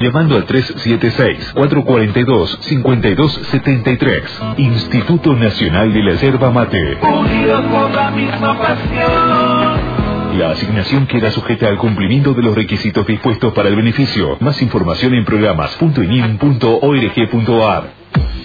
Llamando al 376-442-5273. Instituto Nacional de la Yerba Mate. Unidos por la misma pasión. La asignación queda sujeta al cumplimiento de los requisitos dispuestos para el beneficio. Más información en programas.inim.org.ar.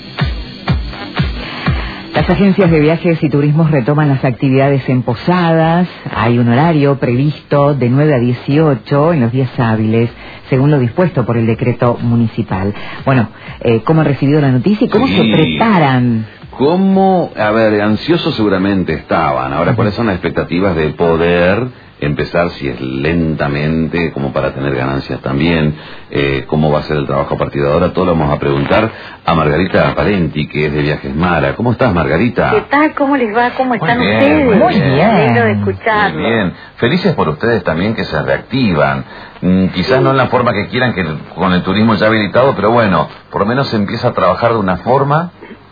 Las agencias de viajes y turismos retoman las actividades en posadas. Hay un horario previsto de 9 a 18 en los días hábiles, según lo dispuesto por el decreto municipal. Bueno, ¿cómo han recibido la noticia y cómo se preparan? ¿Cómo? A ver, ansiosos seguramente estaban. Ahora, ¿cuáles son las expectativas de poder empezar, si es lentamente, como para tener ganancias también? ¿Cómo va a ser el trabajo a partir de ahora? Todo lo vamos a preguntar a Margarita Parenti, que es de Viajes Mara. ¿Cómo estás, Margarita? ¿Qué tal? ¿Cómo les va? ¿Cómo están Muy bien, ustedes? muy bien. Lindo de escucharlo. Muy bien. Felices por ustedes también que se reactivan. Quizás no en la forma que quieran, que con el turismo ya habilitado, pero bueno, por lo menos se empieza a trabajar de una forma.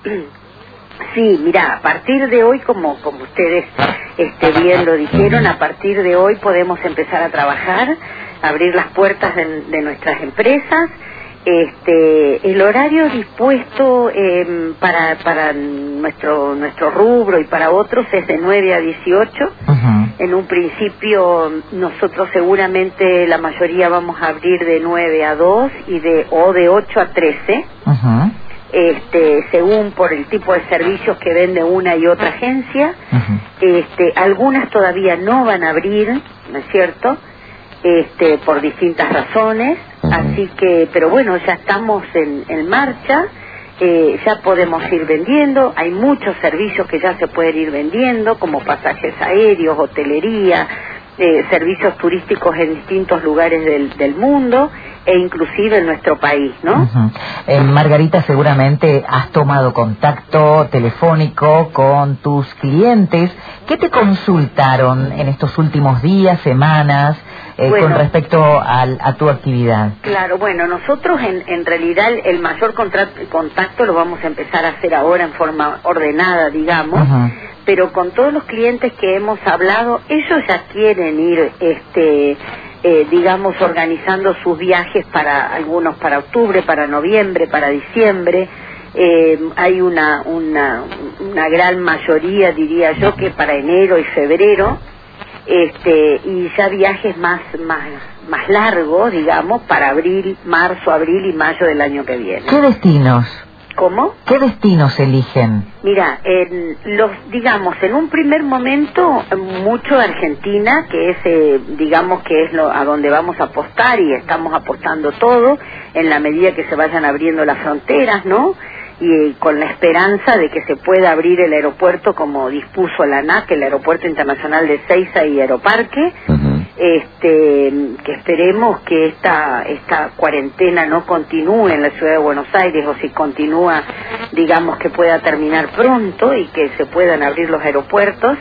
Sí, mira, a partir de hoy, como ustedes bien lo dijeron, a partir de hoy podemos empezar a trabajar, abrir las puertas de nuestras empresas. El horario dispuesto para nuestro rubro y para otros es de 9 a 18. En un principio nosotros seguramente la mayoría vamos a abrir de 9 a 2 o de 8 a 13. Según por el tipo de servicios que vende una y otra agencia. Algunas todavía no van a abrir, ¿no es cierto? Por distintas razones, así que, pero bueno, ya estamos en marcha, ya podemos ir vendiendo. Hay muchos servicios que ya se pueden ir vendiendo, como pasajes aéreos, hotelería, servicios turísticos en distintos lugares del mundo e inclusive en nuestro país, ¿no? Margarita, seguramente has tomado contacto telefónico con tus clientes. ¿Qué te consultaron en estos últimos días, semanas, con respecto a tu actividad? Claro, bueno, nosotros en realidad el mayor contacto lo vamos a empezar a hacer ahora en forma ordenada, digamos, pero con todos los clientes que hemos hablado, ellos ya quieren ir, digamos, organizando sus viajes, para algunos para octubre, para noviembre, para diciembre. Hay una gran mayoría, diría yo, que para enero y febrero, y ya viajes más largos, digamos, para marzo, abril y mayo del año que viene. ¿Qué destinos? ¿Cómo? ¿Qué destinos eligen? Mira, digamos, en un primer momento, mucho Argentina, que es, digamos, que es a donde vamos a apostar, y estamos apostando todo, en la medida que se vayan abriendo las fronteras, ¿no? Y con la esperanza de que se pueda abrir el aeropuerto como dispuso la ANAC, el Aeropuerto Internacional de Ezeiza y Aeroparque, que esperemos que esta cuarentena no continúe en la ciudad de Buenos Aires, o si continúa, digamos, que pueda terminar pronto y que se puedan abrir los aeropuertos.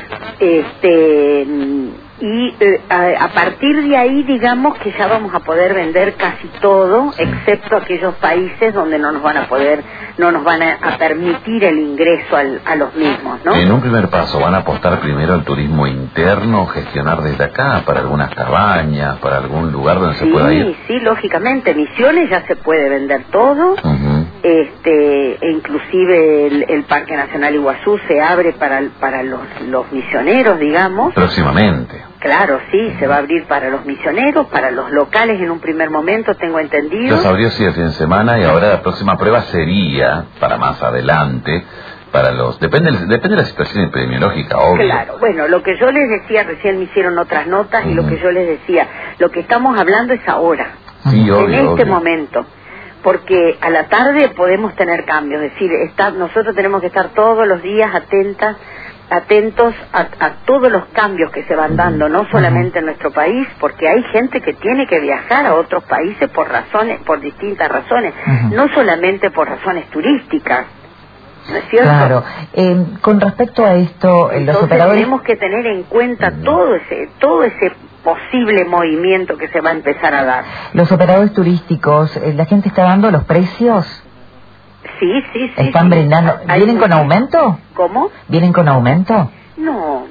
A partir de ahí, digamos que ya vamos a poder vender casi todo, excepto aquellos países donde no nos van a permitir el ingreso a los mismos, ¿no? En un primer paso, ¿van a apostar primero al turismo interno, gestionar desde acá, para algunas cabañas, para algún lugar donde se pueda ir? Sí, lógicamente, Misiones ya se puede vender todo, e inclusive el Parque Nacional Iguazú se abre para los misioneros, digamos. Próximamente. Claro, sí, se va a abrir para los misioneros, para los locales en un primer momento, tengo entendido. Ya se abrió, sí, el fin de semana, y ahora la próxima prueba sería, para más adelante, para los... Depende de la situación epidemiológica, obvio. Claro, bueno, lo que yo les decía, recién me hicieron otras notas, y lo que yo les decía, lo que estamos hablando es ahora, sí, obvio, en este momento. Porque a la tarde podemos tener cambios, es decir, nosotros tenemos que estar todos los días atentos a todos los cambios que se van dando, no solamente en nuestro país, porque hay gente que tiene que viajar a otros países por distintas razones, no solamente por razones turísticas, ¿no es cierto? Claro. Con respecto a esto, los operadores... tenemos que tener en cuenta todo ese posible movimiento que se va a empezar a dar. Los operadores turísticos, ¿la gente está dando los precios? Sí. ¿Están brindando? ¿Vienen con aumento? ¿Cómo? ¿Vienen con aumento? No,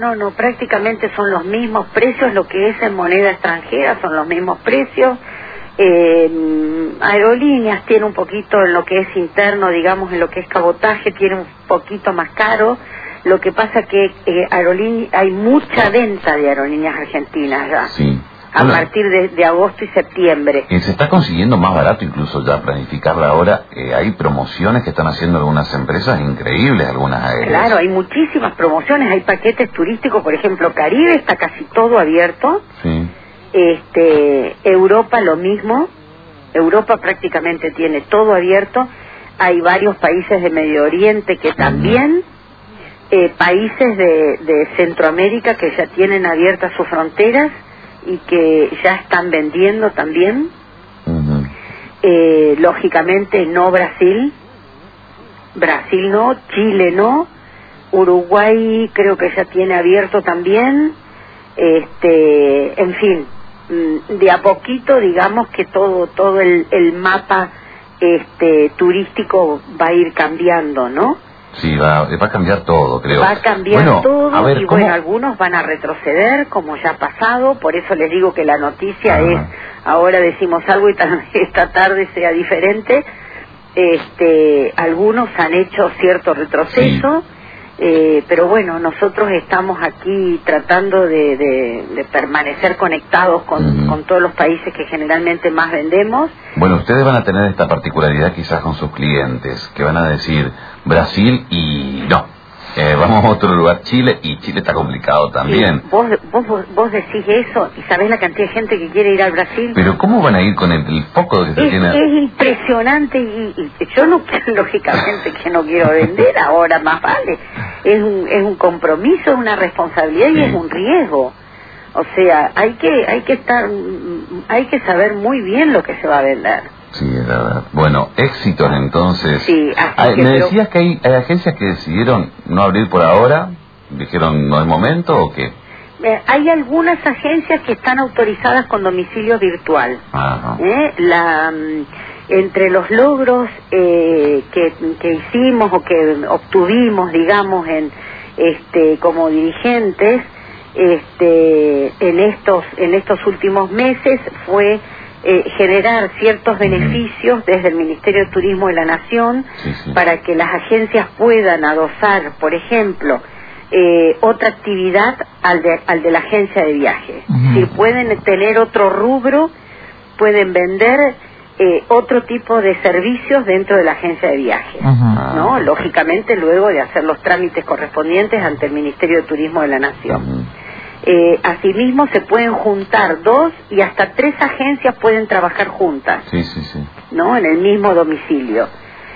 prácticamente son los mismos precios, lo que es en moneda extranjera son los mismos precios, Aerolíneas tiene un poquito en lo que es interno, digamos, en lo que es cabotaje, tiene un poquito más caro. Lo que pasa que hay mucha venta de aerolíneas argentinas ya. Sí. A partir de agosto y septiembre. Se está consiguiendo más barato incluso ya planificarla ahora. Hay promociones que están haciendo algunas empresas increíbles, algunas aéreas. Claro, hay muchísimas promociones, hay paquetes turísticos, por ejemplo, Caribe está casi todo abierto. Sí. Europa lo mismo, Europa prácticamente tiene todo abierto. Hay varios países de Medio Oriente que también, países de Centroamérica que ya tienen abiertas sus fronteras y que ya están vendiendo también. Lógicamente no Brasil no, Chile no, Uruguay creo que ya tiene abierto también. En fin, de a poquito digamos que todo el mapa turístico va a ir cambiando, ¿no? Sí, va a cambiar todo, creo. Va a cambiar todo, a ver, y ¿cómo? bueno, algunos van a retroceder, como ya ha pasado, por eso les digo que la noticia es, ahora decimos algo y tal vez esta tarde sea diferente. Algunos han hecho cierto retroceso, pero bueno, nosotros estamos aquí tratando de permanecer conectados con todos los países que generalmente más vendemos. Bueno, ustedes van a tener esta particularidad quizás con sus clientes, que van a decir Brasil y no, vamos a otro lugar, Chile, y Chile está complicado también. Sí, vos decís eso y sabés la cantidad de gente que quiere ir al Brasil. Pero ¿cómo van a ir con el foco que se tiene? Es impresionante y yo no lógicamente que no quiero vender ahora, más vale. Es un compromiso, es una responsabilidad y es un riesgo. O sea, hay que saber muy bien lo que se va a vender. Sí, es verdad. Bueno, éxitos entonces. Sí, así me decías que hay agencias que decidieron no abrir por ahora, dijeron no es momento o qué. Hay algunas agencias que están autorizadas con domicilio virtual. Entre los logros que hicimos o que obtuvimos, digamos, como dirigentes, en estos últimos meses fue generar ciertos beneficios desde el Ministerio de Turismo de la Nación para que las agencias puedan adosar, por ejemplo, otra actividad al de la agencia de viaje. Si pueden tener otro rubro, pueden vender otro tipo de servicios dentro de la agencia de viaje, ¿no? Lógicamente luego de hacer los trámites correspondientes ante el Ministerio de Turismo de la Nación. Asimismo se pueden juntar 2 y hasta 3 agencias pueden trabajar juntas, ¿no? En el mismo domicilio.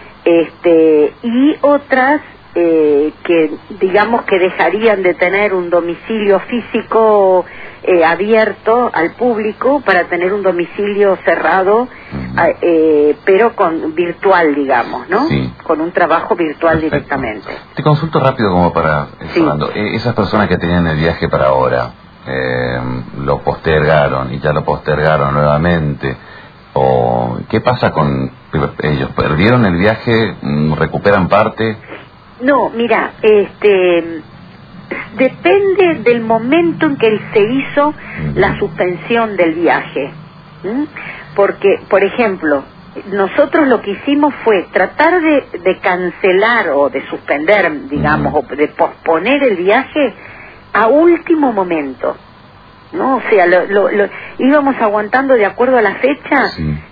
Y otras que digamos que dejarían de tener un domicilio físico abierto al público para tener un domicilio cerrado, pero con virtual, digamos, ¿no? Con un trabajo virtual directamente. Te consulto rápido como para hablando. Esas personas que tenían el viaje para ahora, lo postergaron y ya lo postergaron nuevamente. ¿O qué pasa con ellos? ¿Perdieron el viaje? ¿Recuperan parte? No, mira, depende del momento en que se hizo la suspensión del viaje. Porque, por ejemplo, nosotros lo que hicimos fue tratar de cancelar o de suspender, digamos, o de posponer el viaje a último momento, ¿no? O sea, íbamos aguantando de acuerdo a la fecha,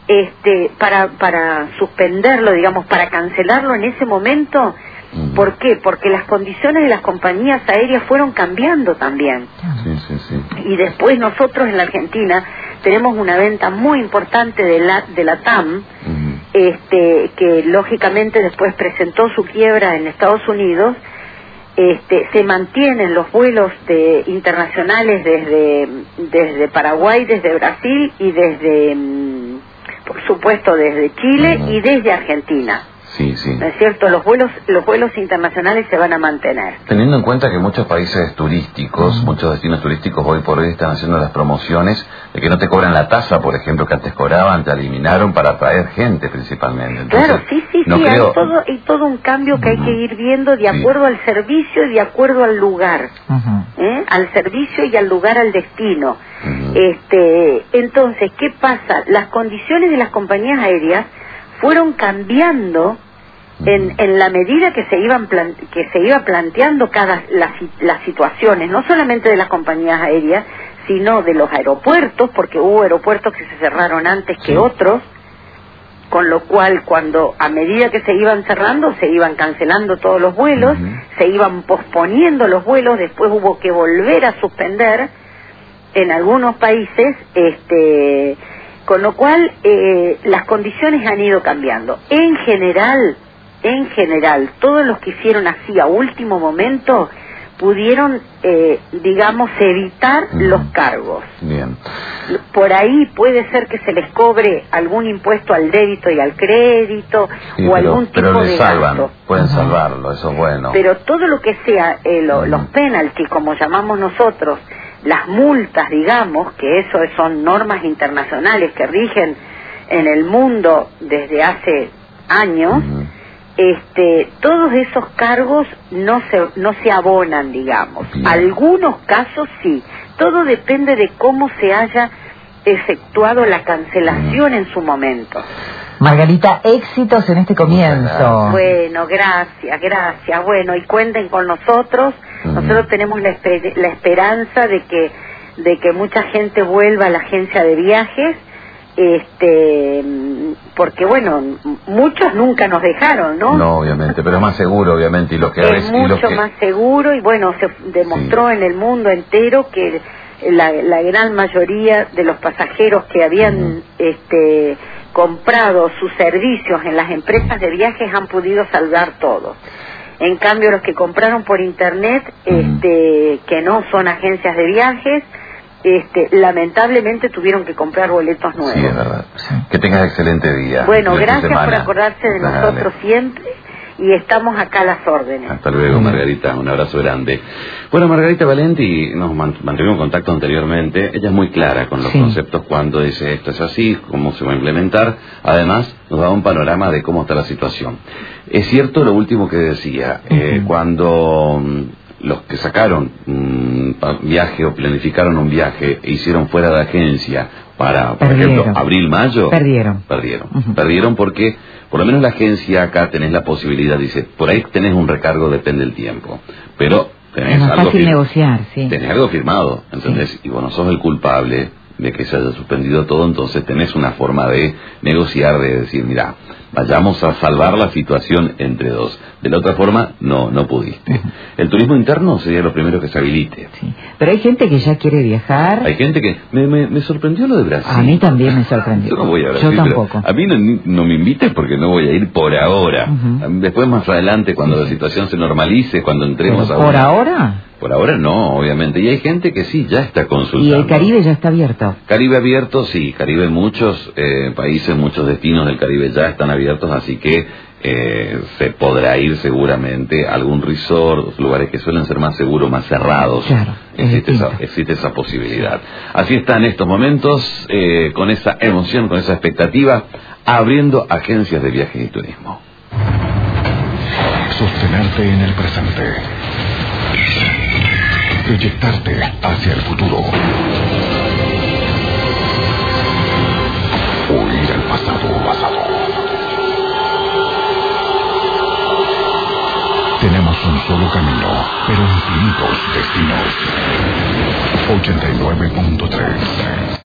para suspenderlo, digamos, para cancelarlo en ese momento. ¿Por qué? Porque las condiciones de las compañías aéreas fueron cambiando también. Y después nosotros en la Argentina tenemos una venta muy importante de la TAM, que lógicamente después presentó su quiebra en Estados Unidos. Se mantienen los vuelos internacionales desde Paraguay, desde Brasil y por supuesto desde Chile y desde Argentina. ¿No es cierto? Los vuelos internacionales se van a mantener. Teniendo en cuenta que muchos países turísticos, muchos destinos turísticos hoy por hoy están haciendo las promociones de que no te cobran la tasa, por ejemplo, que antes cobraban, te eliminaron para atraer gente principalmente. Entonces, claro, hay todo un cambio que hay que ir viendo de acuerdo al servicio y de acuerdo al lugar, al servicio y al lugar, al destino. Entonces, ¿qué pasa? Las condiciones de las compañías aéreas fueron cambiando en la medida que se iba planteando las situaciones, no solamente de las compañías aéreas, sino de los aeropuertos, porque hubo aeropuertos que se cerraron antes que otros, con lo cual a medida que se iban cerrando, se iban cancelando todos los vuelos, se iban posponiendo los vuelos, después hubo que volver a suspender en algunos países, con lo cual las condiciones han ido cambiando. En general, todos los que hicieron así a último momento pudieron, digamos, evitar los cargos. Bien. Por ahí puede ser que se les cobre algún impuesto al débito y al crédito, algún tipo de gasto. Pueden salvarlo, eso es bueno. Pero todo lo que sea los penalties, como llamamos nosotros, las multas, digamos, que eso son normas internacionales que rigen en el mundo desde hace años, todos esos cargos no se abonan, digamos. Bien. Algunos casos sí. Todo depende de cómo se haya efectuado la cancelación en su momento. Margarita, éxitos en este comienzo. Bueno, gracias. Bueno, y cuenten con nosotros. Nosotros tenemos la esperanza de que mucha gente vuelva a la agencia de viajes, porque bueno, muchos nunca nos dejaron, ¿no? No, obviamente, pero es más seguro, obviamente, y lo que es mucho más seguro, y bueno, se demostró en el mundo entero que la gran mayoría de los pasajeros que habían comprado sus servicios en las empresas de viajes han podido salvar todo. En cambio, los que compraron por internet, que no son agencias de viajes, lamentablemente tuvieron que comprar boletos nuevos. Sí, es verdad. Que tengas excelente día. Bueno, gracias por acordarse de nosotros siempre, y estamos acá a las órdenes. Hasta luego, Margarita, un abrazo grande. Bueno, Margarita Valenti, nos mantuvimos en contacto anteriormente. Ella es muy clara con los conceptos cuando dice esto es así, cómo se va a implementar. Además, nos da un panorama de cómo está la situación. Es cierto lo último que decía, cuando los que sacaron un viaje o planificaron un viaje e hicieron fuera de agencia para, por ejemplo, abril-mayo, perdieron porque por lo menos la agencia acá tenés la posibilidad, dice, por ahí tenés un recargo, depende del tiempo, pero tenés algo negociar, tenés algo firmado, entonces, y bueno, sos el culpable de que se haya suspendido todo, entonces tenés una forma de negociar, de decir, mira, vayamos a salvar la situación entre dos. De la otra forma, no pudiste. El turismo interno sería lo primero que se habilite. Sí. Pero hay gente que ya quiere viajar. Hay gente que... Me sorprendió lo de Brasil. A mí también me sorprendió. Yo no voy a Brasil. Yo tampoco. A mí no me invites porque no voy a ir por ahora. Después, más adelante, cuando la situación se normalice, cuando entremos a... ¿Por ahora? Por ahora no, obviamente. Y hay gente que sí, ya está consultando. ¿Y el Caribe ya está abierto? Caribe abierto, sí. Caribe, muchos países, muchos destinos del Caribe ya están abiertos, así que se podrá ir seguramente a algún resort, lugares que suelen ser más seguros, más cerrados. Claro, existe esa posibilidad. Así está en estos momentos, con esa emoción, con esa expectativa, abriendo agencias de viajes y turismo. Sostenerte en el presente. Proyectarte hacia el futuro. Huir al pasado. Tenemos un solo camino, pero infinitos destinos. 89.3